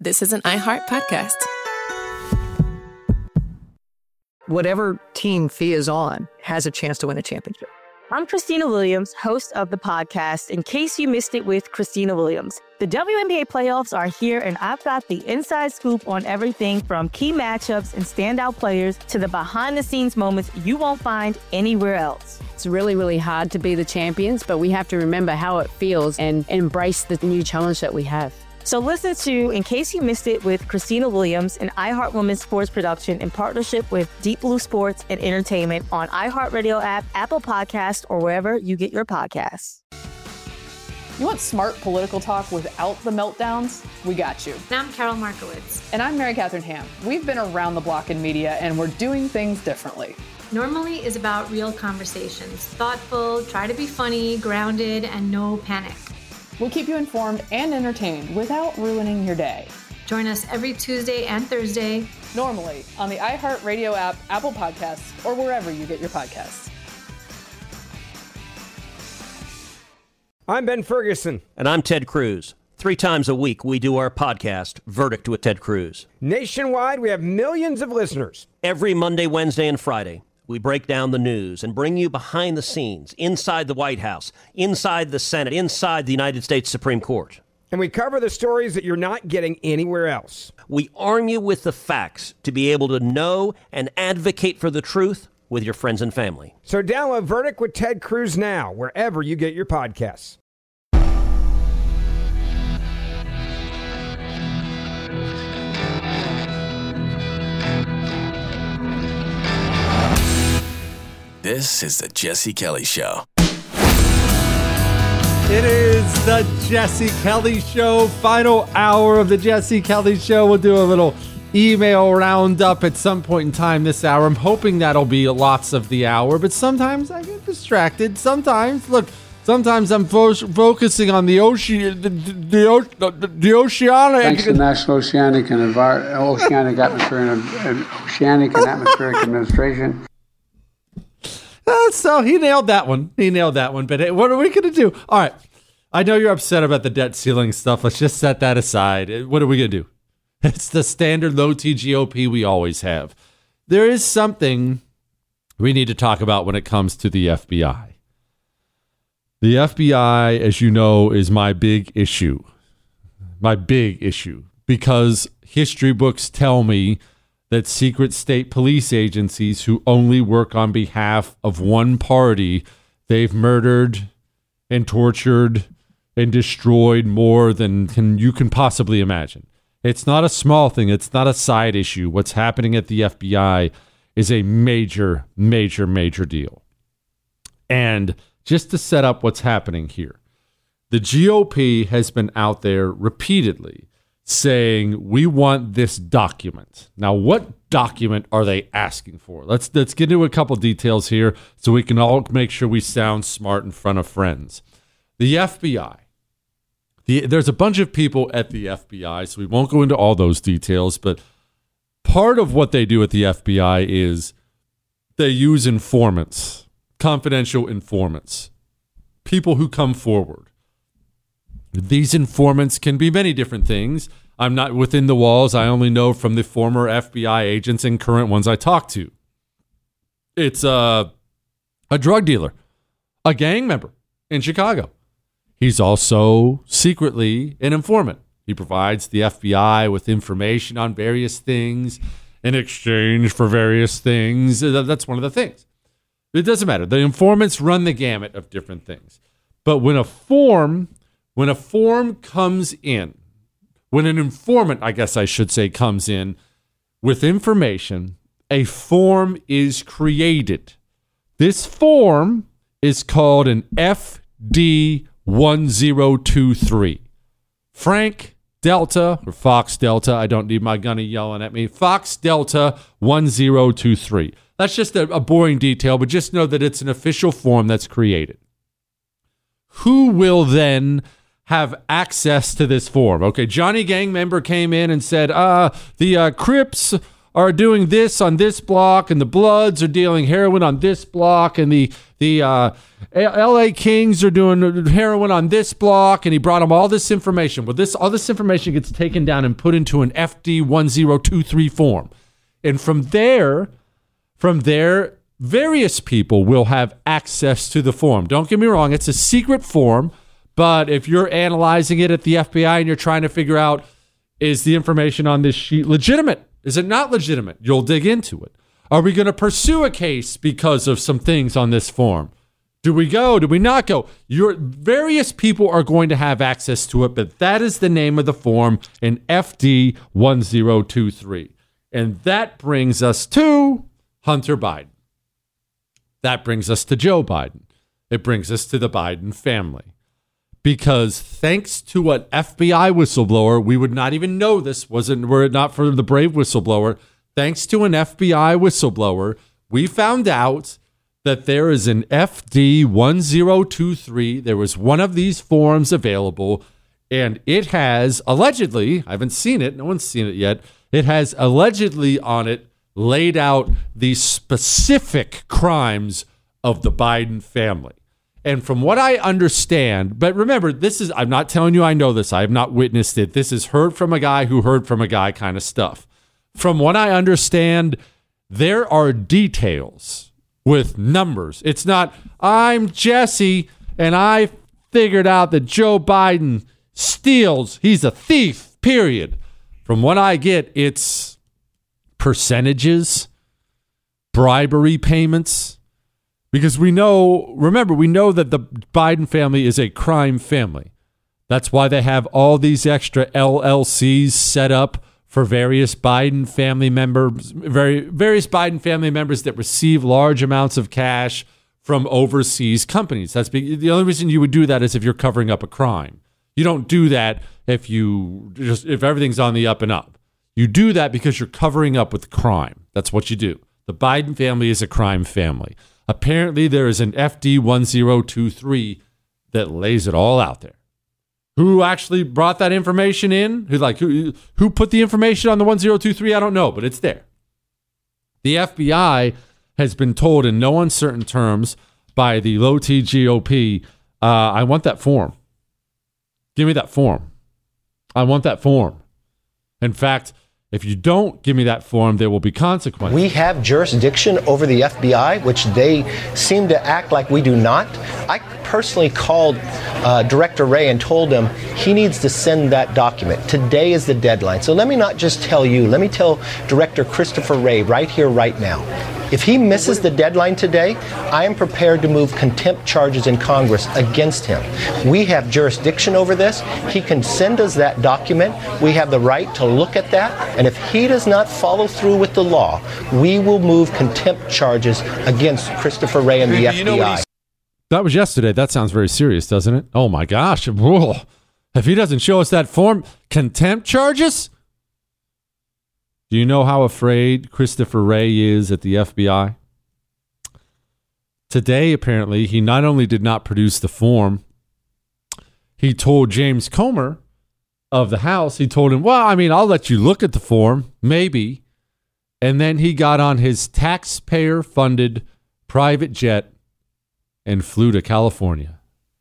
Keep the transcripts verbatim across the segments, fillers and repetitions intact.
this is an iHeart podcast. Whatever team Thea is on has a chance to win a championship. I'm Christina Williams, host of the podcast, In Case You Missed It with Christina Williams. The W N B A playoffs are here, and I've got the inside scoop on everything from key matchups and standout players to the behind-the-scenes moments you won't find anywhere else. It's really, really hard to be the champions, but we have to remember how it feels and embrace the new challenge that we have. So listen to In Case You Missed It with Christina Williams, an iHeart Women's Sports production in partnership with Deep Blue Sports and Entertainment on iHeartRadio app, Apple Podcasts, or wherever you get your podcasts. You want smart political talk without the meltdowns? We got you. And I'm Carol Markowitz. And I'm Mary Catherine Ham. We've been around the block in media, and we're doing things differently. Normally is about real conversations. Thoughtful, try to be funny, grounded, and no panic. We'll keep you informed and entertained without ruining your day. Join us every Tuesday and Thursday. Normally on the iHeartRadio app, Apple Podcasts, or wherever you get your podcasts. I'm Ben Ferguson. And I'm Ted Cruz. Three times a week, we do our podcast, Verdict with Ted Cruz. Nationwide, we have millions of listeners. Every Monday, Wednesday, and Friday, we break down the news and bring you behind the scenes, inside the White House, inside the Senate, inside the United States Supreme Court. And we cover the stories that you're not getting anywhere else. We arm you with the facts to be able to know and advocate for the truth with your friends and family. So download Verdict with Ted Cruz now, wherever you get your podcasts. This is the Jesse Kelly Show. It is the Jesse Kelly Show, final hour of the Jesse Kelly Show. We'll do a little email roundup at some point in time this hour. I'm hoping that'll be lots of the hour, but sometimes I get distracted. Sometimes, look, sometimes I'm fo- focusing on the ocean, the, the, the, the oceanic. Thanks to the National Oceanic and Envir- Oceanic Atmospheric and Oceanic and Atmospheric Administration. Uh, so he nailed that one. He nailed that one. But hey, what are we going to do? All right. I know you're upset about the debt ceiling stuff. Let's just set that aside. What are we going to do? It's the standard low T G O P we always have. There is something we need to talk about when it comes to the F B I. The F B I, as you know, is my big issue. My big issue. Because history books tell me that secret state police agencies who only work on behalf of one party, they've murdered and tortured and destroyed more than can, you can possibly imagine. It's not a small thing. It's not a side issue. What's happening at the F B I is a major, major, major deal. And just to set up what's happening here, the G O P has been out there repeatedly saying, we want this document. Now, what document are they asking for? Let's let's get into a couple details here so we can all make sure we sound smart in front of friends. The F B I. The, there's a bunch of people at the F B I, so we won't go into all those details, but part of what they do at the F B I is they use informants, confidential informants, people who come forward. These informants can be many different things. I'm not within the walls. I only know from the former F B I agents and current ones I talk to. It's a, a drug dealer, a gang member in Chicago. He's also secretly an informant. He provides the F B I with information on various things in exchange for various things. That's one of the things. It doesn't matter. The informants run the gamut of different things. But when a form... When a form comes in, when an informant, I guess I should say, comes in with information, a form is created. This form is called an F D one zero two three. Frank Delta, or Fox Delta, I don't need my gunny yelling at me, Fox Delta one zero two three. That's just a, a boring detail, but just know that it's an official form that's created. Who will then have access to this form? Okay, Johnny gang member came in and said, uh, the uh, Crips are doing this on this block, and the Bloods are dealing heroin on this block, and the the uh, L A Kings are doing heroin on this block, and he brought them all this information. Well, this all this information gets taken down and put into an F D one zero two three form. And from there, from there, various people will have access to the form. Don't get me wrong, it's a secret form, but if you're analyzing it at the F B I and you're trying to figure out, is the information on this sheet legitimate? Is it not legitimate? You'll dig into it. Are we going to pursue a case because of some things on this form? Do we go? Do we not go? Your various people are going to have access to it, but that is the name of the form in F D one zero two three. And that brings us to Hunter Biden. That brings us to Joe Biden. It brings us to the Biden family. Because thanks to an F B I whistleblower, we would not even know this wasn't were it not for the brave whistleblower. Thanks to an F B I whistleblower, we found out that there is an F D one zero two three. There was one of these forms available, and it has allegedly, I haven't seen it, no one's seen it yet, it has allegedly on it laid out the specific crimes of the Biden family. And from what I understand, but remember, this is, I'm not telling you I know this. I have not witnessed it. This is heard from a guy who heard from a guy kind of stuff. From what I understand, there are details with numbers. It's not, I'm Jesse and I figured out that Joe Biden steals. He's a thief, period. From what I get, it's percentages, bribery payments. Because we know, remember, we know that the Biden family is a crime family. That's why they have all these extra L L Cs set up for various Biden family members, very, various Biden family members that receive large amounts of cash from overseas companies. That's be, the only reason you would do that is if you're covering up a crime. You don't do that if you just if everything's on the up and up. You do that because you're covering up with crime. That's what you do. The Biden family is a crime family. Apparently, there is an F D one zero two three that lays it all out there. Who actually brought that information in? Who like who who put the information on the one zero two three? I don't know, but it's there. The F B I has been told in no uncertain terms by the low-T G O P, uh, I want that form. Give me that form. I want that form. In fact, if you don't give me that form, there will be consequences. We have jurisdiction over the F B I, which they seem to act like we do not. I personally called uh, Director Wray and told him he needs to send that document. Today is the deadline. So let me not just tell you, let me tell Director Christopher Wray right here, right now. If he misses the deadline today, I am prepared to move contempt charges in Congress against him. We have jurisdiction over this. He can send us that document. We have the right to look at that. And if he does not follow through with the law, we will move contempt charges against Christopher Wray and the F B I. That was yesterday. That sounds very serious, doesn't it? Oh, my gosh. Whoa. If he doesn't show us that form, contempt charges? Do you know how afraid Christopher Wray is at the F B I? Today, apparently, he not only did not produce the form, he told James Comer of the House, he told him, well, I mean, I'll let you look at the form, maybe. And then he got on his taxpayer-funded private jet and flew to California.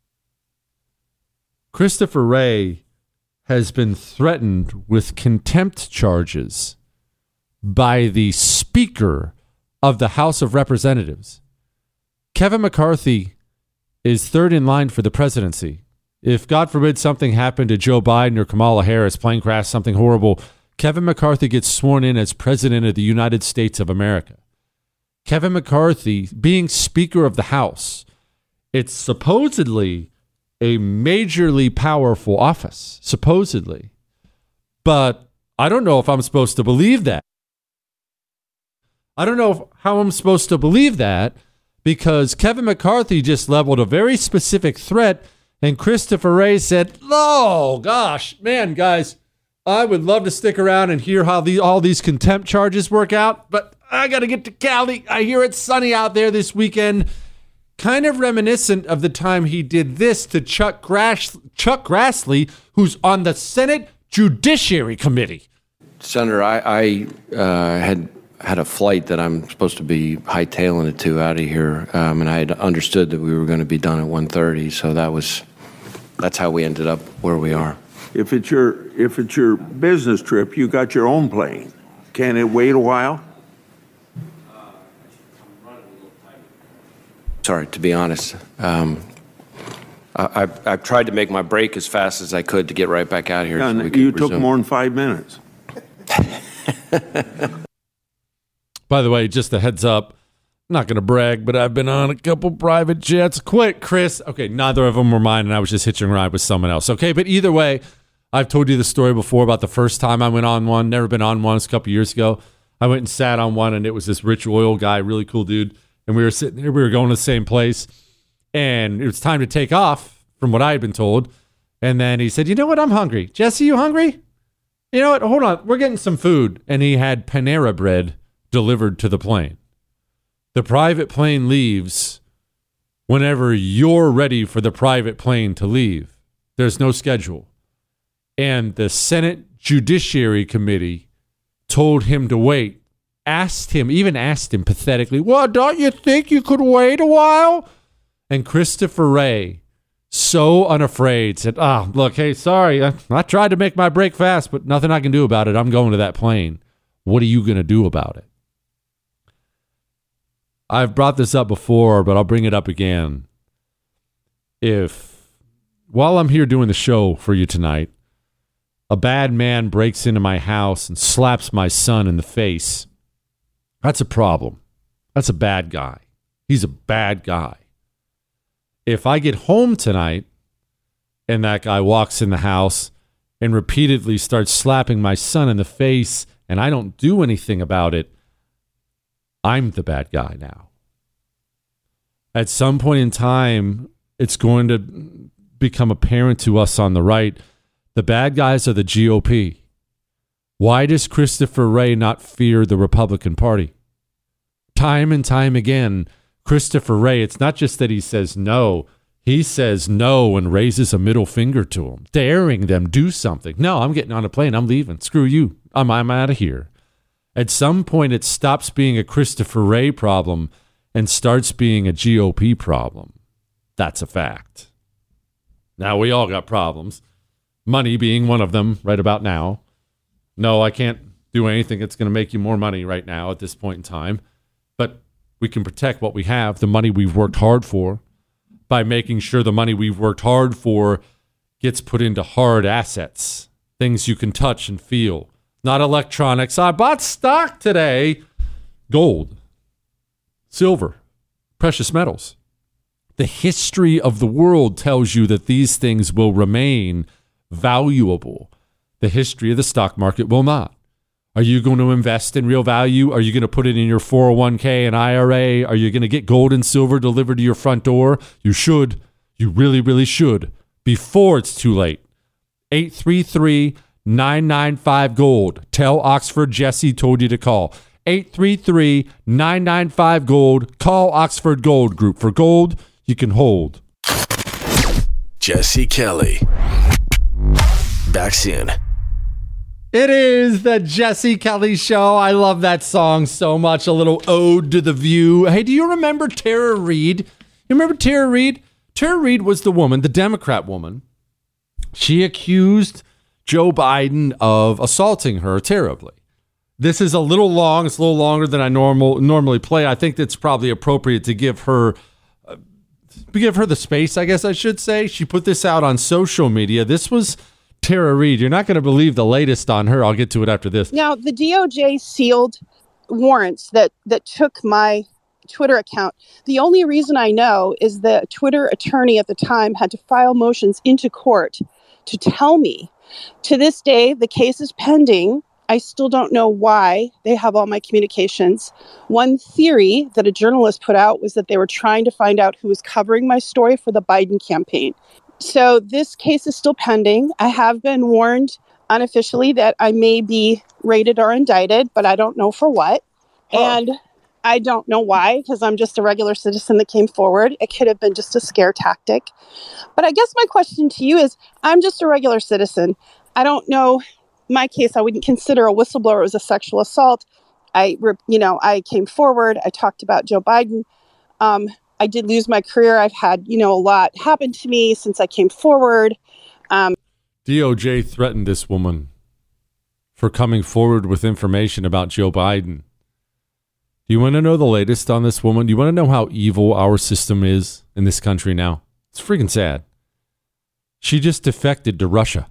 Christopher Wray has been threatened with contempt charges by the Speaker of the House of Representatives. Kevin McCarthy is third in line for the presidency. If, God forbid, something happened to Joe Biden or Kamala Harris, plane crash, something horrible, Kevin McCarthy gets sworn in as President of the United States of America. Kevin McCarthy, being Speaker of the House, it's supposedly a majorly powerful office, supposedly. But I don't know if I'm supposed to believe that. I don't know if, how I'm supposed to believe that because Kevin McCarthy just leveled a very specific threat and Christopher Wray said, oh, gosh, man, guys, I would love to stick around and hear how the, all these contempt charges work out, but I got to get to Cali. I hear it's sunny out there this weekend. Kind of reminiscent of the time he did this to Chuck Grass, Chuck Grassley, who's on the Senate Judiciary Committee. Senator, I, I uh, had had a flight that I'm supposed to be hightailing it to out of here, um, and I had understood that we were going to be done at one thirty, so that was that's how we ended up where we are. If it's your if it's your business trip, you got your own plane. Can it wait a while? Sorry, to be honest. Um, I, I've, I've tried to make my break as fast as I could to get right back out of here. Yeah, so we you could took resume. more than five minutes. By the way, just a heads up. I'm not going to brag, but I've been on a couple private jets. Quick, Chris. Okay, neither of them were mine, and I was just hitching a ride with someone else. Okay, but either way, I've told you the story before about the first time I went on one. Never been on one. It's a couple years ago. I went and sat on one, and it was this rich oil guy, really cool dude. And we were sitting here. We were going to the same place, and it was time to take off from what I had been told. And then he said, you know what? I'm hungry. Jesse, you hungry? You know what? Hold on. We're getting some food. And he had Panera bread delivered to the plane. The private plane leaves whenever you're ready for the private plane to leave. There's no schedule. And the Senate Judiciary Committee told him to wait, asked him, even asked him pathetically, well, don't you think you could wait a while? And Christopher Wray, so unafraid, said, ah, oh, look, hey, sorry, I, I tried to make my break fast, but nothing I can do about it. I'm going to that plane. What are you going to do about it? I've brought this up before, but I'll bring it up again. If, while I'm here doing the show for you tonight, a bad man breaks into my house and slaps my son in the face, that's a problem. That's a bad guy. He's a bad guy. If I get home tonight and that guy walks in the house and repeatedly starts slapping my son in the face and I don't do anything about it, I'm the bad guy now. At some point in time, it's going to become apparent to us on the right, the bad guys are the G O P. Why does Christopher Wray not fear the Republican Party? Time and time again, Christopher Wray, it's not just that he says no, he says no and raises a middle finger to them, daring them do something. No, I'm getting on a plane. I'm leaving. Screw you. I'm, I'm out of here. At some point, it stops being a Christopher Wray problem and starts being a G O P problem. That's a fact. Now, we all got problems. Money being one of them right about now. No, I can't do anything that's going to make you more money right now at this point in time. But we can protect what we have, the money we've worked hard for, by making sure the money we've worked hard for gets put into hard assets, things you can touch and feel. Not electronics. I bought stock today. Gold, silver, precious metals. The history of the world tells you that these things will remain valuable. The history of the stock market will not. Are you going to invest in real value? Are you going to put it in your four oh one k and I R A? Are you going to get gold and silver delivered to your front door? You should. You really, really should. Before it's too late. eight three three, nine nine five, GOLD. Tell Oxford Jesse told you to call. eight three three, nine nine five, GOLD. Call Oxford Gold Group. For gold you can hold. Jesse Kelly. Back soon. It is the Jesse Kelly Show. I love that song so much. A little ode to the View. Hey, do you remember Tara Reid? You remember Tara Reid? Tara Reid was the woman, the Democrat woman. She accused Joe Biden of assaulting her terribly. This is a little long. It's a little longer than I normal normally play. I think it's probably appropriate to give her uh, give her the space, I guess I should say. She put this out on social media. This was Tara Reid. You're not going to believe the latest on her. I'll get to it after this. Now, the D O J sealed warrants that, that took my Twitter account. The only reason I know is the Twitter attorney at the time had to file motions into court to tell me. To this day, the case is pending. I still don't know why they have all my communications. One theory that a journalist put out was that they were trying to find out who was covering my story for the Biden campaign. So this case is still pending. I have been warned unofficially that I may be raided or indicted, but I don't know for what. Oh. And I don't know why, because I'm just a regular citizen that came forward. It could have been just a scare tactic. But I guess my question to you is, I'm just a regular citizen. I don't know my case, I wouldn't consider a whistleblower. It was a sexual assault. I, you know, I came forward. I talked about Joe Biden. Um, I did lose my career. I've had, you know, a lot happen to me since I came forward. Um, D O J threatened this woman for coming forward with information about Joe Biden. Do you want to know the latest on this woman? Do you want to know how evil our system is in this country now? It's freaking sad. She just defected to Russia.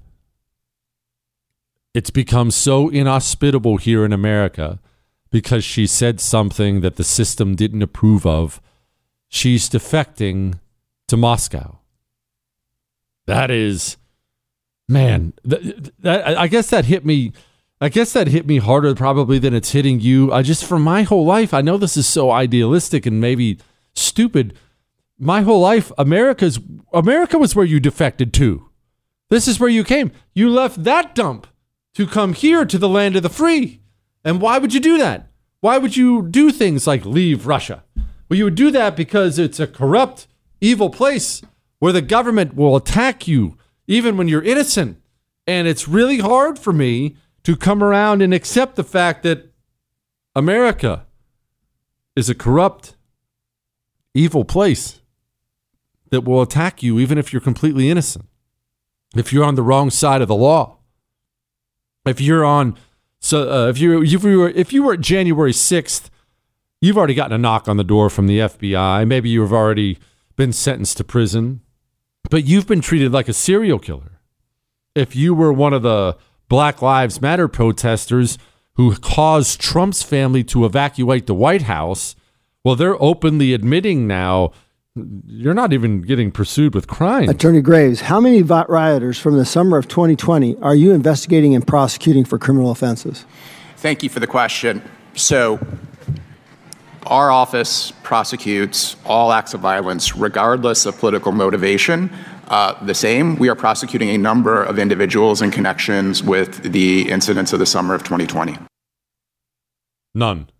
It's become so inhospitable here in America because she said something that the system didn't approve of. She's defecting to Moscow. That is, man, th- that, I guess that hit me. I guess that hit me harder probably than it's hitting you. I just, for my whole life, I know this is so idealistic and maybe stupid. My whole life, America's America was where you defected to. This is where you came. You left that dump to come here to the land of the free. And why would you do that? Why would you do things like leave Russia? Well, you would do that because it's a corrupt, evil place where the government will attack you even when you're innocent. And it's really hard for me to come around and accept the fact that America is a corrupt, evil place that will attack you even if you're completely innocent. If you're on the wrong side of the law. If you're on, so uh, if you if you were if you were at January sixth, you've already gotten a knock on the door from the F B I. Maybe you've already been sentenced to prison, but you've been treated like a serial killer. If you were one of the Black Lives Matter protesters who caused Trump's family to evacuate the White House, well, they're openly admitting now you're not even getting pursued with crime. Attorney Graves, how many rioters from the summer of twenty twenty are you investigating and prosecuting for criminal offenses? Thank you for the question. So, our office prosecutes all acts of violence, regardless of political motivation. Uh, the same, we are prosecuting a number of individuals in connections with the incidents of the summer of twenty twenty. None.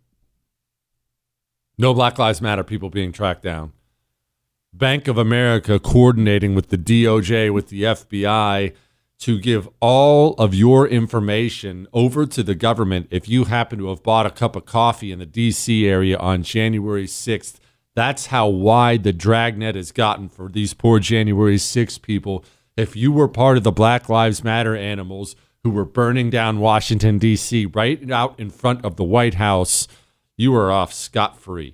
No Black Lives Matter people being tracked down. Bank of America coordinating with the D O J, with the F B I, to give all of your information over to the government if you happen to have bought a cup of coffee in the D C area on January sixth. That's how wide the dragnet has gotten for these poor January sixth people. If you were part of the Black Lives Matter animals who were burning down Washington, D C, right out in front of the White House, you are off scot-free.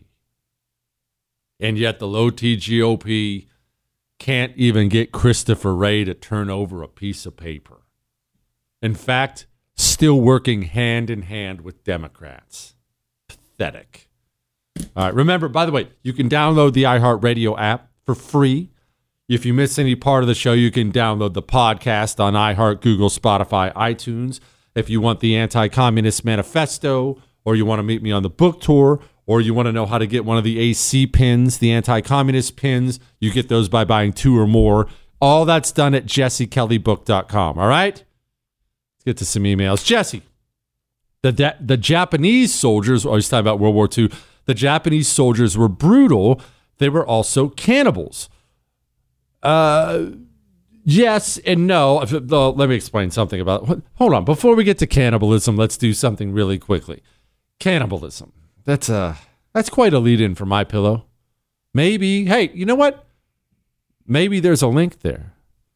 And yet the low-T G O P can't even get Christopher Wray to turn over a piece of paper. In fact, still working hand in hand with Democrats. Pathetic. All right. Remember, by the way, you can download the iHeartRadio app for free. If you miss any part of the show, you can download the podcast on iHeart, Google, Spotify, iTunes. If you want the Anti-Communist Manifesto, or you want to meet me on the book tour, or you want to know how to get one of the A C pins, the anti-communist pins, you get those by buying two or more. All that's done at jesse kelly book dot com. All right? Let's get to some emails. Jesse, the da- the Japanese soldiers, I was talking about World War Two, the Japanese soldiers were brutal. They were also cannibals. Uh, yes and no. Let me explain something about it. Hold on. Before we get to cannibalism, let's do something really quickly. Cannibalism. That's uh that's quite a lead-in for My Pillow. Maybe, hey, you know what? Maybe there's a link there.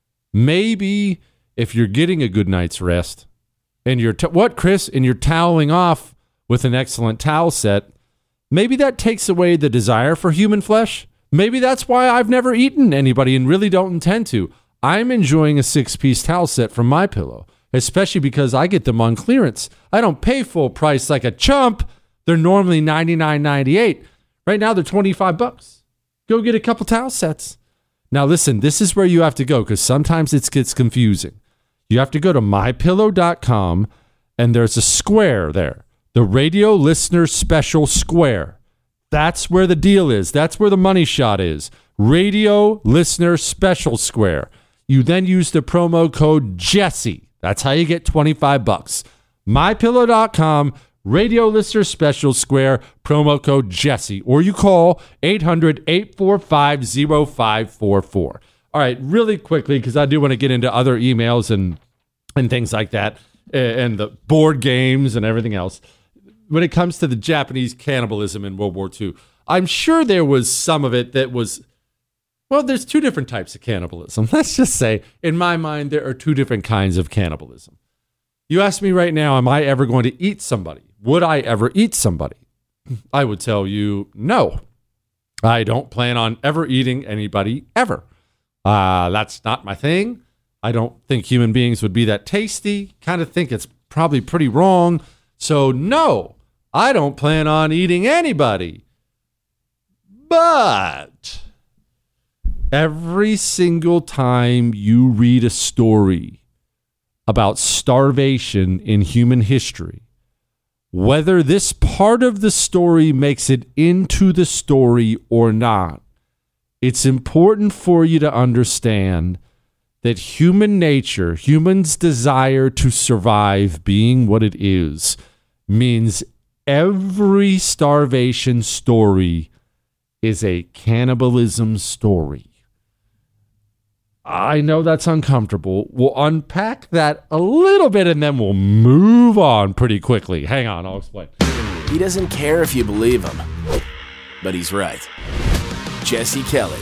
Maybe if you're getting a good night's rest and you're, t- what, Chris? And you're toweling off with an excellent towel set, maybe that takes away the desire for human flesh. Maybe that's why I've never eaten anybody and really don't intend to. I'm enjoying a six-piece towel set from My Pillow, especially because I get them on clearance. I don't pay full price like a chump. They're normally ninety-nine ninety-eight. Right now, they're twenty-five bucks. Go get a couple towel sets. Now, listen, this is where you have to go because sometimes it gets confusing. You have to go to my pillow dot com, and there's a square there. The radio listener special square. That's where the deal is. That's where the money shot is. Radio listener special square. You then use the promo code Jesse. That's how you get twenty-five bucks. my pillow dot com. Radio listener special square, promo code Jesse, or you call eight hundred, eight four five, zero five four four. All right, really quickly, because I do want to get into other emails and and things like that. and the board games and everything else. When it comes to the Japanese cannibalism in World War Two, I'm sure there was some of it that was, well, there's two different types of cannibalism. Let's just say, in my mind, there are two different kinds of cannibalism. You ask me right now, am I ever going to eat somebody? Would I ever eat somebody? I would tell you no. I don't plan on ever eating anybody ever. Uh, that's not my thing. I don't think human beings would be that tasty. Kind of think it's probably pretty wrong. So no, I don't plan on eating anybody. But every single time you read a story about starvation in human history, whether this part of the story makes it into the story or not, it's important for you to understand that human nature, humans' desire to survive being what it is, means every starvation story is a cannibalism story. I know that's uncomfortable. We'll unpack that a little bit and then we'll move on pretty quickly. Hang on, I'll explain. He doesn't care if you believe him, but he's right. Jesse Kelly.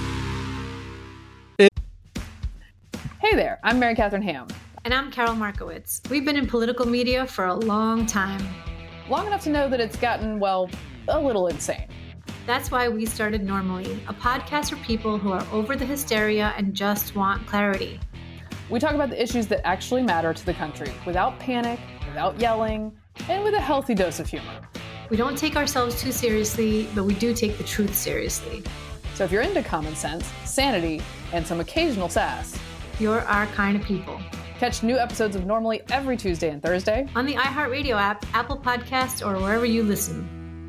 Hey there, I'm Mary Catherine Ham. And I'm Carol Markowitz. We've been in political media for a long time. Long enough to know that it's gotten, well, a little insane. That's why we started Normally, a podcast for people who are over the hysteria and just want clarity. We talk about the issues that actually matter to the country, without panic, without yelling, and with a healthy dose of humor. We don't take ourselves too seriously, but we do take the truth seriously. So if you're into common sense, sanity, and some occasional sass, you're our kind of people. Catch new episodes of Normally every Tuesday and Thursday on the iHeartRadio app, Apple Podcasts, or wherever you listen.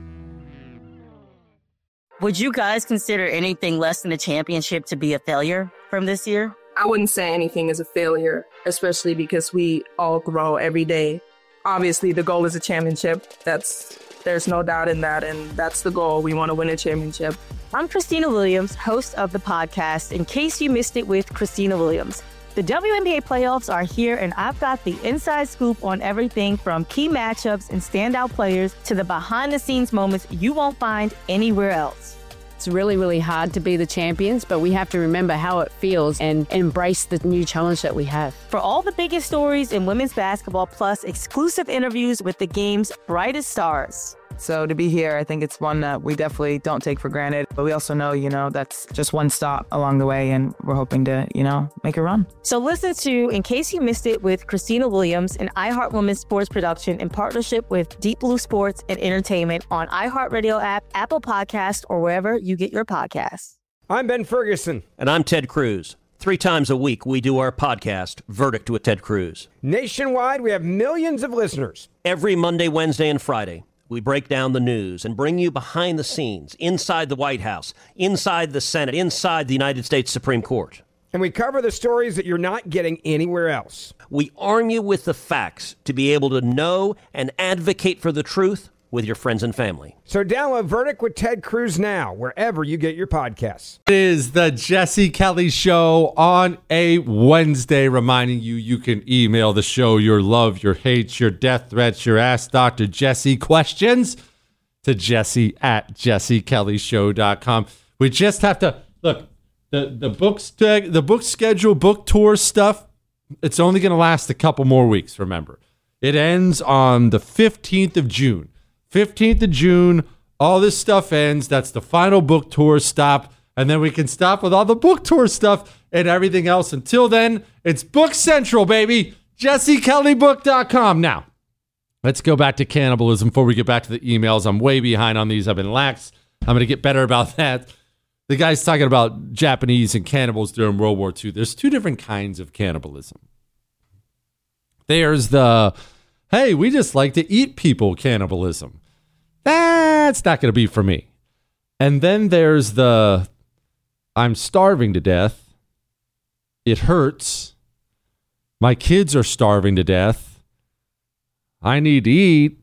Would you guys consider anything less than a championship to be a failure from this year? I wouldn't say anything is a failure, especially because we all grow every day. Obviously, the goal is a championship. That's there's no doubt in that, and that's the goal. We want to win a championship. I'm Christina Williams, host of the podcast, In Case You Missed It with Christina Williams. The W N B A playoffs are here, and I've got the inside scoop on everything from key matchups and standout players to the behind-the-scenes moments you won't find anywhere else. It's really, really hard to be the champions, but we have to remember how it feels and embrace the new challenge that we have. For all the biggest stories in women's basketball, plus exclusive interviews with the game's brightest stars. So to be here, I think it's one that we definitely don't take for granted. But we also know, you know, that's just one stop along the way, and we're hoping to, you know, make a run. So listen to In Case You Missed It with Christina Williams, an iHeart Women's sports production in partnership with Deep Blue Sports and Entertainment on iHeartRadio app, Apple Podcasts, or wherever you get your podcasts. I'm Ben Ferguson. And I'm Ted Cruz. Three times a week, we do our podcast, Verdict with Ted Cruz. Nationwide, we have millions of listeners. Every Monday, Wednesday, and Friday, we break down the news and bring you behind the scenes, inside the White House, inside the Senate, inside the United States Supreme Court. And we cover the stories that you're not getting anywhere else. We arm you with the facts to be able to know and advocate for the truth with your friends and family. So download Verdict with Ted Cruz now, wherever you get your podcasts. It is the Jesse Kelly Show on a Wednesday, reminding you you can email the show your love, your hates, your death threats, your Ask Doctor Jesse questions to Jesse at jesse kelly show dot com. We just have to, look, the, the, book, st- the book schedule, book tour stuff, it's only going to last a couple more weeks, remember. It ends on the fifteenth of June. fifteenth of June, all this stuff ends. That's the final book tour stop. And then we can stop with all the book tour stuff and everything else. Until then, it's Book Central, baby. jesse kelly book dot com. Now, let's go back to cannibalism before we get back to the emails. I'm way behind on these. I've been lax. I'm going to get better about that. The guy's talking about Japanese and cannibals during World War Two. There's two different kinds of cannibalism. There's the, hey, we just like to eat people cannibalism. That's not going to be for me. And then there's the, I'm starving to death. It hurts. My kids are starving to death. I need to eat.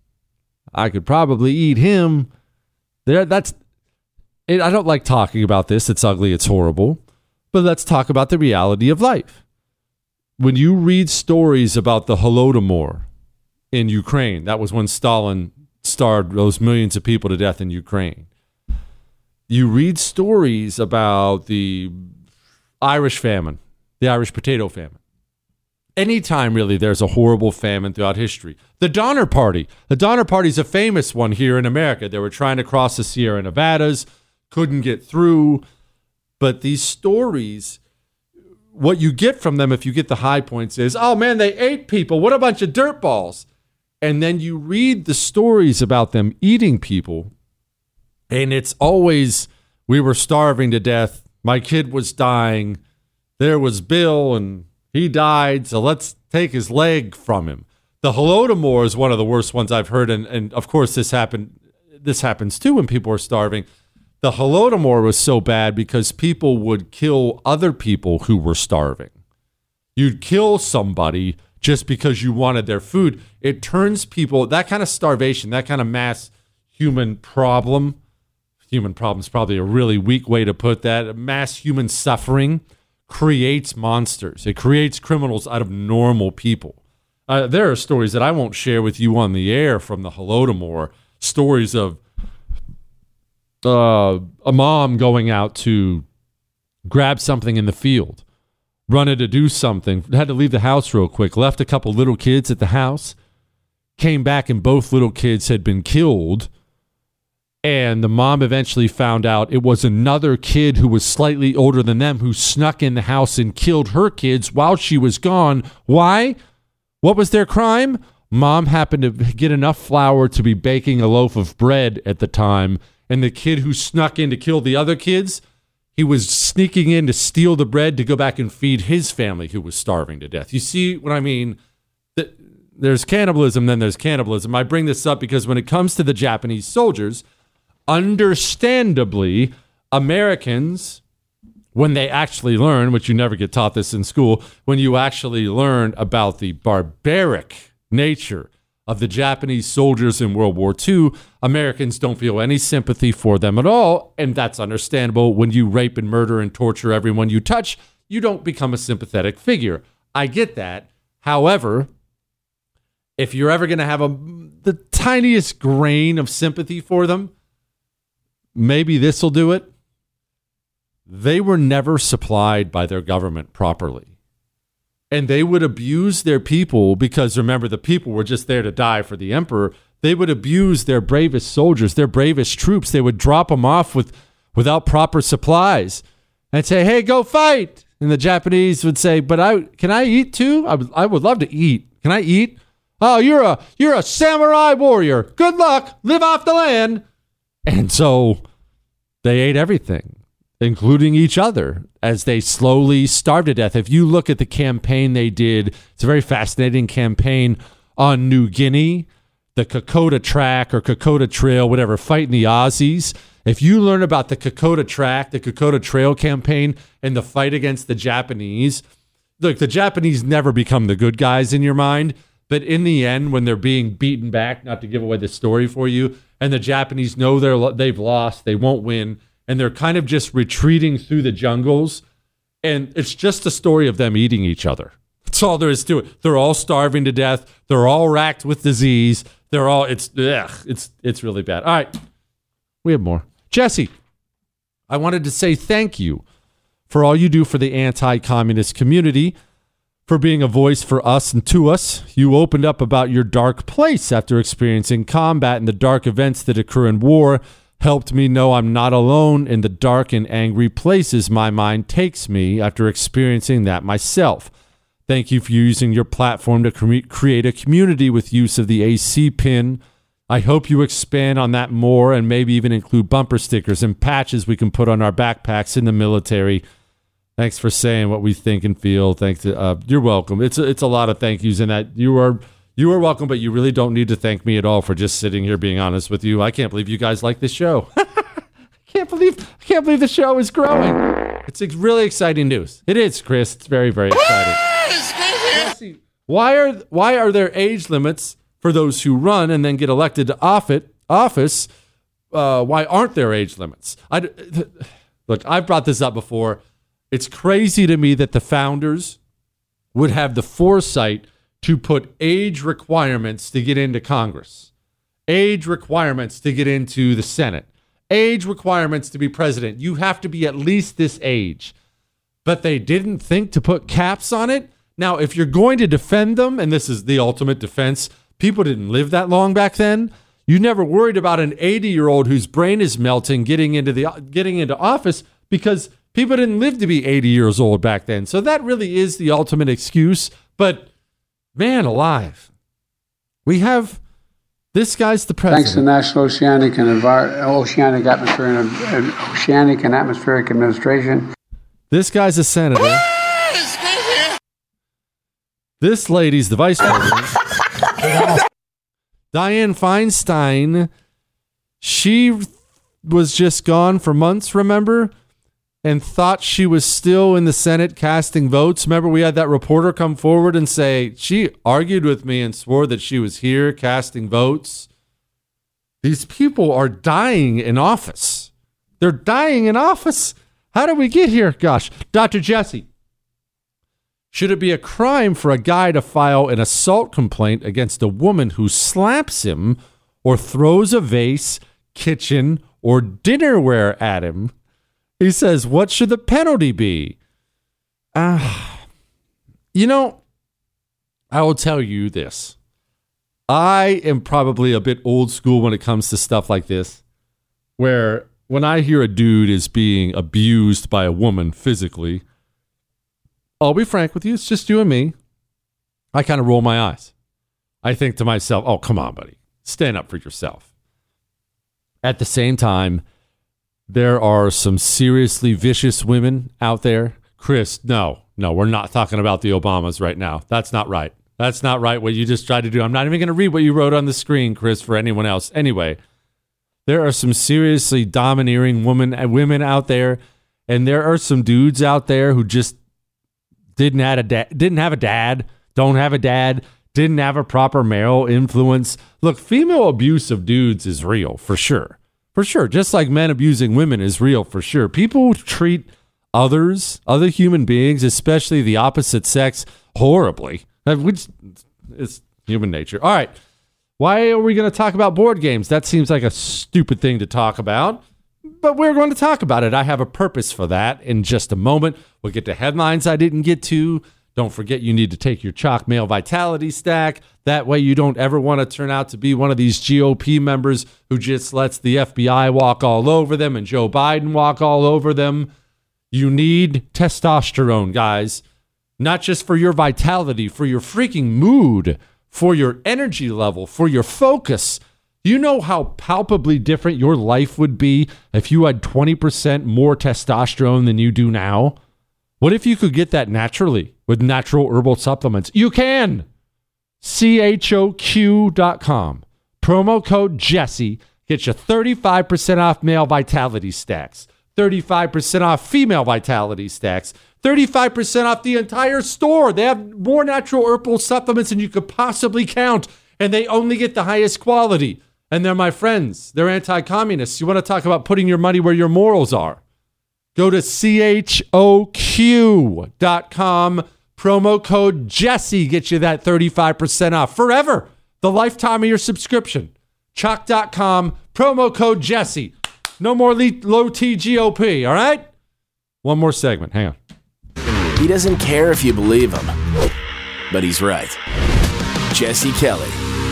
I could probably eat him. There, that's, it, I don't like talking about this. It's ugly. It's horrible. But let's talk about the reality of life. when you read stories about the Holodomor in Ukraine, that was when Stalin starved those millions of people to death in Ukraine. You read stories about the Irish famine, the Irish potato famine. Anytime, really, there's a horrible famine throughout history. The Donner Party. The Donner Party is a famous one here in America. They were trying to cross the Sierra Nevadas, couldn't get through. But these stories, what you get from them if you get the high points is, oh, man, they ate people. What a bunch of dirtballs. And then you read the stories about them eating people, and it's always, we were starving to death. My kid was dying. There was Bill, and he died, so let's take his leg from him. The Holodomor is one of the worst ones I've heard, and, and of course this happened. This happens too when people are starving. The Holodomor was so bad because people would kill other people who were starving. You'd kill somebody just because you wanted their food. It turns people, that kind of starvation, that kind of mass human problem, human problem is probably a really weak way to put that, mass human suffering creates monsters. It creates criminals out of normal people. Uh, there are stories that I won't share with you on the air from the Holodomor, stories of uh, a mom going out to grab something in the field, running to do something, had to leave the house real quick, left a couple little kids at the house, came back and both little kids had been killed. And the mom eventually found out it was another kid who was slightly older than them who snuck in the house and killed her kids while she was gone. Why? What was their crime? Mom happened to get enough flour to be baking a loaf of bread at the time. And the kid who snuck in to kill the other kids, he was sneaking in to steal the bread to go back and feed his family who was starving to death. You see what I mean? There's cannibalism, then there's cannibalism. I bring this up because when it comes to the Japanese soldiers, understandably, Americans, when they actually learn, which you never get taught this in school, when you actually learn about the barbaric nature of the Japanese soldiers in World War Two, Americans don't feel any sympathy for them at all, and that's understandable. When you rape and murder and torture everyone you touch, you don't become a sympathetic figure. I get that. However, if you're ever going to have a, the tiniest grain of sympathy for them, maybe this will do it. They were never supplied by their government properly. And they would abuse their people because, remember, the people were just there to die for the emperor. They would abuse their bravest soldiers, their bravest troops. They would drop them off with, without proper supplies and say, hey, go fight. And the Japanese would say, but I can I eat too? I would, I would love to eat. Can I eat? Oh, you're a you're a samurai warrior. Good luck. Live off the land. And so they ate everything, including each other, as they slowly starved to death. If you look at the campaign they did, it's a very fascinating campaign on New Guinea, the Kokoda Track or Kokoda Trail, whatever, fighting the Aussies. If you learn about the Kokoda Track, the Kokoda Trail campaign, and the fight against the Japanese, look, the Japanese never become the good guys in your mind, but in the end, when they're being beaten back, not to give away the story for you, and the Japanese know they're they've lost, they won't win, and they're kind of just retreating through the jungles, and it's just a story of them eating each other. That's all there is to it. They're all starving to death. They're all racked with disease. They're all, it's, ugh, it's, it's really bad. All right, we have more. Jesse, I wanted to say thank you for all you do for the anti-communist community, for being a voice for us and to us. You opened up about your dark place after experiencing combat and the dark events that occur in war, helped me know I'm not alone in the dark and angry places my mind takes me after experiencing that myself. Thank you for using your platform to cre- create a community with use of the A C pin. I hope you expand on that more and maybe even include bumper stickers and patches we can put on our backpacks in the military. Thanks for saying what we think and feel. Thanks. To, uh, you're welcome. It's a, it's a lot of thank yous in that. You are you are welcome, but you really don't need to thank me at all for just sitting here being honest with you. I can't believe you guys like this show. I can't believe I can't believe the show is growing. It's really exciting news. It is, Chris. It's very, very exciting. Why are why are there age limits for those who run and then get elected to office? Uh, why aren't there age limits? I, look, I've brought this up before. It's crazy to me that the founders would have the foresight to put age requirements to get into Congress, age requirements to get into the Senate, age requirements to be president. You have to be at least this age. But they didn't think to put caps on it. Now, if you're going to defend them, and this is the ultimate defense, people didn't live that long back then. You never worried about an eighty-year-old whose brain is melting getting into the getting into office because people didn't live to be eighty years old back then. So that really is the ultimate excuse. But man alive, we have this guy's the president. Thanks to National Oceanic and Envir- Oceanic Atmosphere and, and Oceanic and Atmospheric Administration. This guy's a senator. This lady's the vice president. Dianne Feinstein, she was just gone for months, remember? And thought she was still in the Senate casting votes. Remember, we had that reporter come forward and say, she argued with me and swore that she was here casting votes. These people are dying in office. They're dying in office. How did we get here? Gosh, Doctor Jesse, should it be a crime for a guy to file an assault complaint against a woman who slaps him or throws a vase, kitchen, or dinnerware at him? He says, what should the penalty be? Uh, you know, I will tell you this. I am probably a bit old school when it comes to stuff like this, where when I hear a dude is being abused by a woman physically, I'll be frank with you, it's just you and me. I kind of roll my eyes. I think to myself, oh, come on, buddy. Stand up for yourself. At the same time, there are some seriously vicious women out there. Chris, no, no, we're not talking about the Obamas right now. That's not right. That's not right what you just tried to do. I'm not even going to read what you wrote on the screen, Chris, for anyone else. Anyway, there are some seriously domineering women, women out there, and there are some dudes out there who just didn't have a da- didn't have a dad, don't have a dad, didn't have a proper male influence. Look, female abuse of dudes is real, for sure. For sure. Just like men abusing women is real, for sure. People treat others, other human beings, especially the opposite sex, horribly. Which is human nature. All right. Why are we going to talk about board games? That seems like a stupid thing to talk about. But we're going to talk about it. I have a purpose for that in just a moment. We'll get to headlines I didn't get to. Don't forget you need to take your Chalk Male Vitality Stack. That way you don't ever want to turn out to be one of these G O P members who just lets the F B I walk all over them and Joe Biden walk all over them. You need testosterone, guys. Not just for your vitality, for your freaking mood, for your energy level, for your focus. Do you know how palpably different your life would be if you had twenty percent more testosterone than you do now? What if you could get that naturally with natural herbal supplements? You can. C H O Q dot com. Promo code Jesse. Get you thirty-five percent off male vitality stacks. thirty-five percent off female vitality stacks. thirty-five percent off the entire store. They have more natural herbal supplements than you could possibly count. And they only get the highest quality. And they're my friends. They're anti-communists. You want to talk about putting your money where your morals are? Go to C H O Q dot com. Promo code Jesse gets you that thirty-five percent off forever. The lifetime of your subscription. Chalk dot com. Promo code Jesse. No more le- low T G O P, all right? One more segment. Hang on. He doesn't care if you believe him, but he's right. Jesse Kelly.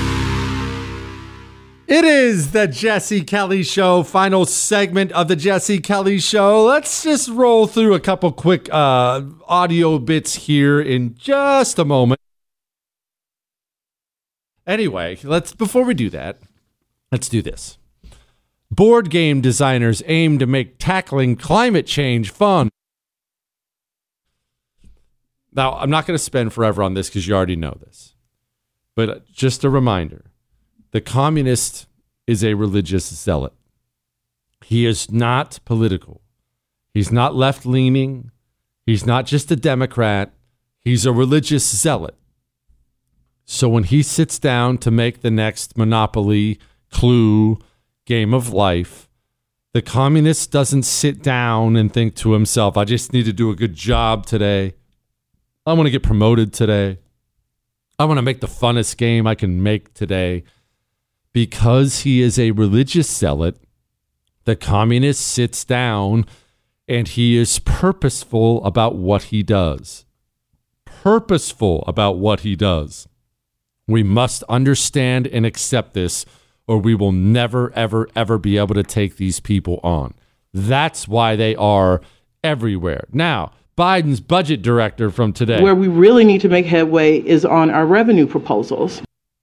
It is the Jesse Kelly Show, final segment of the Jesse Kelly Show. Let's just roll through a couple quick uh, audio bits here in just a moment. Anyway, let's before we do that, let's do this. Board game designers aim to make tackling climate change fun. Now, I'm not going to spend forever on this because you already know this. But just a reminder. The communist is a religious zealot. He is not political. He's not left-leaning. He's not just a Democrat. He's a religious zealot. So when he sits down to make the next Monopoly, Clue, Game of Life, the communist doesn't sit down and think to himself, I just need to do a good job today. I want to get promoted today. I want to make the funnest game I can make today. Because he is a religious zealot, the communist sits down and he is purposeful about what he does. Purposeful about what he does. We must understand and accept this, or we will never, ever, ever be able to take these people on. That's why they are everywhere. Now, Biden's budget director from today. Where we really need to make headway is on our revenue proposals.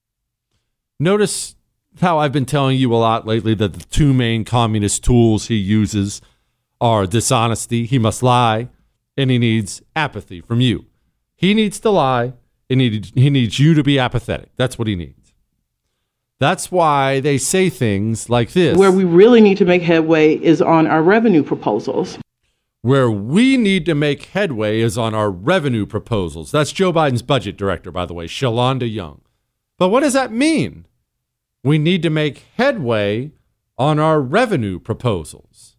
Notice how I've been telling you a lot lately that the two main communist tools he uses are dishonesty, he must lie, and he needs apathy from you. He needs to lie, and he, he needs you to be apathetic. That's what he needs. That's why they say things like this. Where we really need to make headway is on our revenue proposals. Where we need to make headway is on our revenue proposals. That's Joe Biden's budget director, by the way, Shalonda Young. But what does that mean? We need to make headway on our revenue proposals.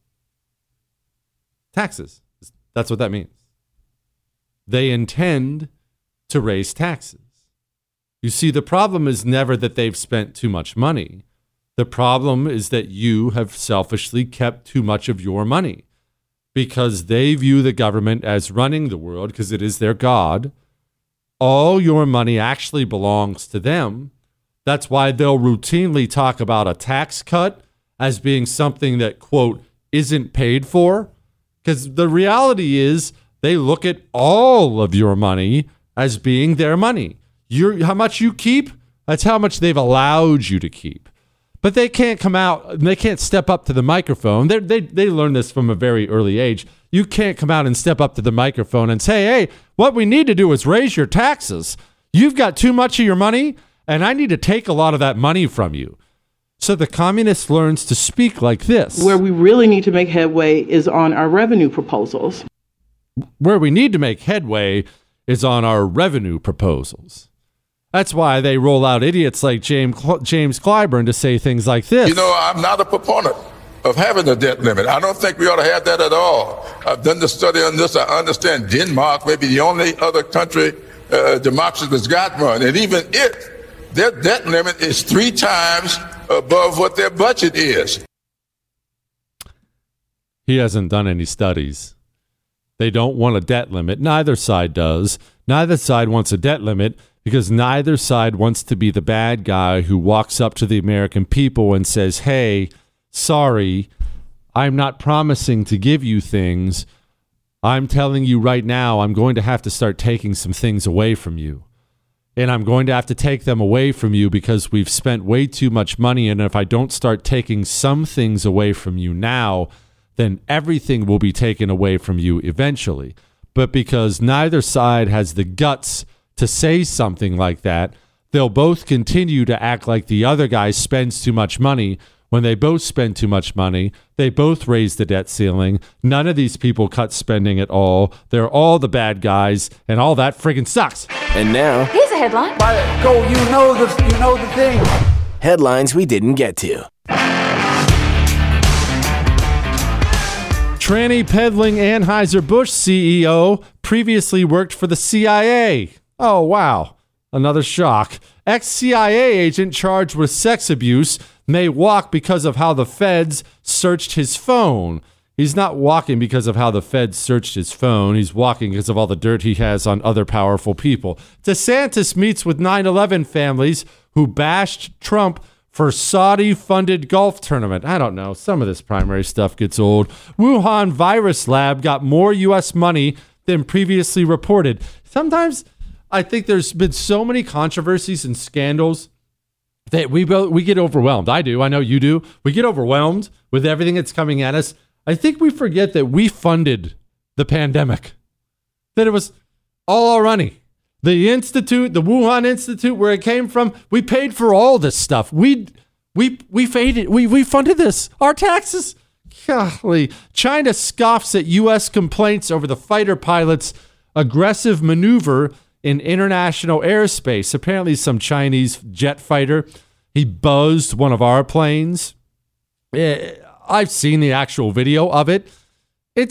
Taxes. That's what that means. They intend to raise taxes. You see, the problem is never that they've spent too much money. The problem is that you have selfishly kept too much of your money because they view the government as running the world because it is their God. All your money actually belongs to them. That's why they'll routinely talk about a tax cut as being something that, quote, isn't paid for. Because the reality is they look at all of your money as being their money. You're, how much you keep, that's how much they've allowed you to keep. But they can't come out, they can't step up to the microphone. They they they learn this from a very early age. You can't come out and step up to the microphone and say, hey, what we need to do is raise your taxes. You've got too much of your money, and I need to take a lot of that money from you. So the communist learns to speak like this. Where we really need to make headway is on our revenue proposals. Where we need to make headway is on our revenue proposals. That's why they roll out idiots like James James Clyburn to say things like this. You know, I'm not a proponent of having a debt limit. I don't think we ought to have that at all. I've done the study on this. I understand Denmark may be the only other country, uh, democracy that's got one. And even it, their debt limit is three times above what their budget is. He hasn't done any studies. They don't want a debt limit. Neither side does. Neither side wants a debt limit because neither side wants to be the bad guy who walks up to the American people and says, hey, sorry, I'm not promising to give you things. I'm telling you right now, I'm going to have to start taking some things away from you. And I'm going to have to take them away from you because we've spent way too much money. And if I don't start taking some things away from you now, then everything will be taken away from you eventually. But because neither side has the guts to say something like that, they'll both continue to act like the other guy spends too much money. When they both spend too much money, they both raise the debt ceiling. None of these people cut spending at all. They're all the bad guys, and all that friggin' sucks. And now, here's a headline. Go, you know the, you know the thing. Headlines we didn't get to. Tranny peddling Anheuser-Busch C E O previously worked for the C I A. Oh, wow. Another shock. Ex-C I A agent charged with sex abuse may walk because of how the feds searched his phone. He's not walking because of how the feds searched his phone. He's walking because of all the dirt he has on other powerful people. DeSantis meets with nine eleven families who bashed Trump for Saudi-funded golf tournament. I don't know. Some of this primary stuff gets old. Wuhan virus lab got more U S money than previously reported. Sometimes I think there's been so many controversies and scandals that we both, we get overwhelmed. I do. I know you do. We get overwhelmed with everything that's coming at us. I think we forget that we funded the pandemic, that it was all our money. The Institute, the Wuhan Institute, where it came from, we paid for all this stuff. We we we faded, we we funded this. Our taxes. Golly. China scoffs at U S complaints over the fighter pilot's aggressive maneuver in international airspace. Apparently some Chinese jet fighter, he buzzed one of our planes. I've seen the actual video of it. It's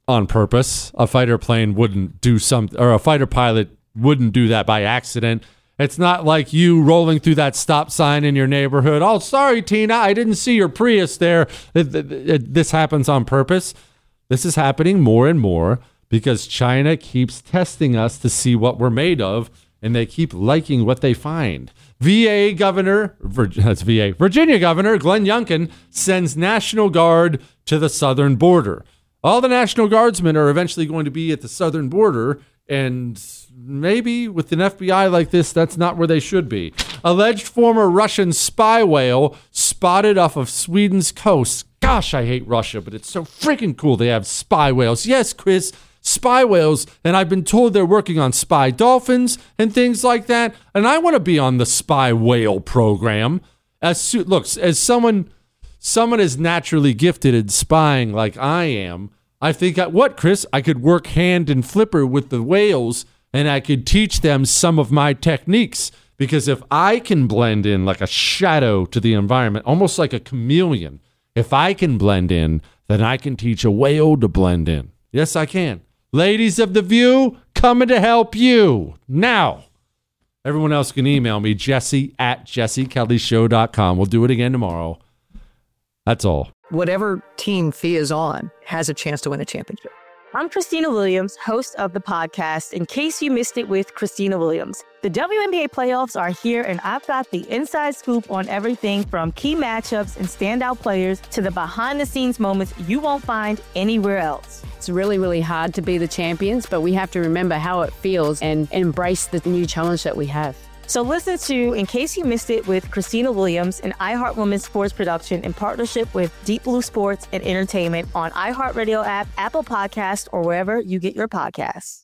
on purpose. A fighter plane wouldn't do something, or a fighter pilot wouldn't do that by accident. It's not like you rolling through that stop sign in your neighborhood. Oh, sorry, Tina, I didn't see your Prius there. It, it, it, this happens on purpose. This is happening more and more because China keeps testing us to see what we're made of, and they keep liking what they find. V A Governor, that's V A, Virginia Governor Glenn Youngkin sends National Guard to the southern border. All the National Guardsmen are eventually going to be at the southern border, and maybe with an F B I like this, that's not where they should be. Alleged former Russian spy whale spotted off of Sweden's coast. Gosh, I hate Russia, but it's so freaking cool they have spy whales. Yes, Chris, spy whales, and I've been told they're working on spy dolphins and things like that, and I want to be on the spy whale program. As look, as someone, someone is naturally gifted in spying like I am, I think, I, what, Chris? I could work hand and flipper with the whales, and I could teach them some of my techniques. Because if I can blend in like a shadow to the environment, almost like a chameleon, if I can blend in, then I can teach a whale to blend in. Yes, I can. Ladies of The View, coming to help you. Now, everyone else can email me, Jesse at jesse kelly show dot com. We'll do it again tomorrow. That's all. Whatever team Fee is on has a chance to win a championship. I'm Christina Williams, host of the podcast, In Case You Missed It with Christina Williams. The W N B A playoffs are here, and I've got the inside scoop on everything from key matchups and standout players to the behind-the-scenes moments you won't find anywhere else. It's really, really hard to be the champions, but we have to remember how it feels and embrace the new challenge that we have. So listen to In Case You Missed It with Christina Williams, an iHeart Women's Sports production in partnership with Deep Blue Sports and Entertainment on iHeartRadio app, Apple Podcasts, or wherever you get your podcasts.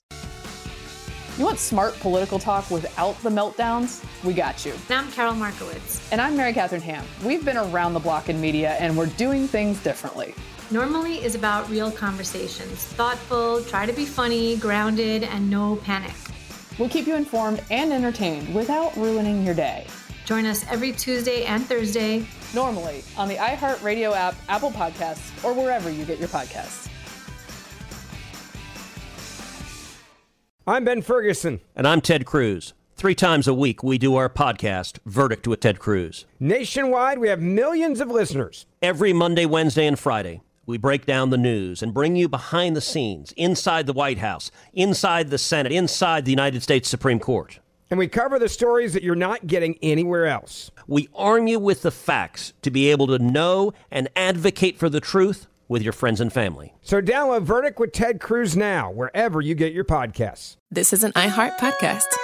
You want smart political talk without the meltdowns? We got you. And I'm Carol Markowitz. And I'm Mary Catherine Ham. We've been around the block in media, and we're doing things differently. Normally is about real conversations. Thoughtful, try to be funny, grounded, and no panic. We'll keep you informed and entertained without ruining your day. Join us every Tuesday and Thursday. Normally on the iHeartRadio app, Apple Podcasts, or wherever you get your podcasts. I'm Ben Ferguson. And I'm Ted Cruz. Three times a week, we do our podcast, Verdict with Ted Cruz. Nationwide, we have millions of listeners. Every Monday, Wednesday, and Friday, we break down the news and bring you behind the scenes, inside the White House, inside the Senate, inside the United States Supreme Court. And we cover the stories that you're not getting anywhere else. We arm you with the facts to be able to know and advocate for the truth with your friends and family. So download Verdict with Ted Cruz now, wherever you get your podcasts. This is an iHeart podcast.